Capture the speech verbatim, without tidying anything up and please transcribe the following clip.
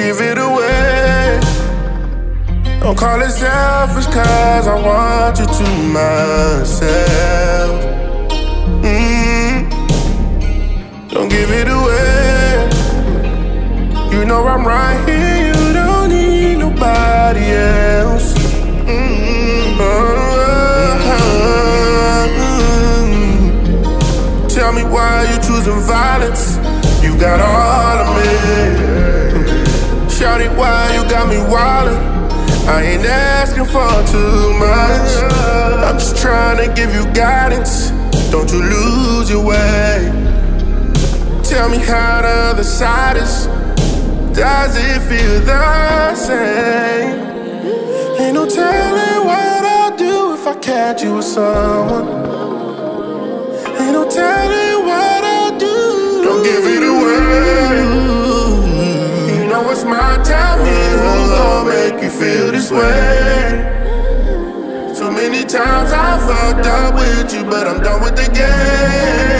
give it away. Don't call it selfish, cause I want you to myself. mm. Don't give it away. You know I'm right here, you don't need nobody else. mm. uh, Tell me why you choosing violence. You got all of me. Shawty, why you got me wildin'? I ain't asking for too much. I'm just trying to give you guidance. Don't you lose your way. Tell me how the other side is. Does it feel the same? Ain't no telling what I'll do if I catch you with someone. Ain't no telling what I'll do. Don't give it away. You know it's my time here. Who's gonna make you feel this way? Too many times I fucked up with you, but I'm done with the game.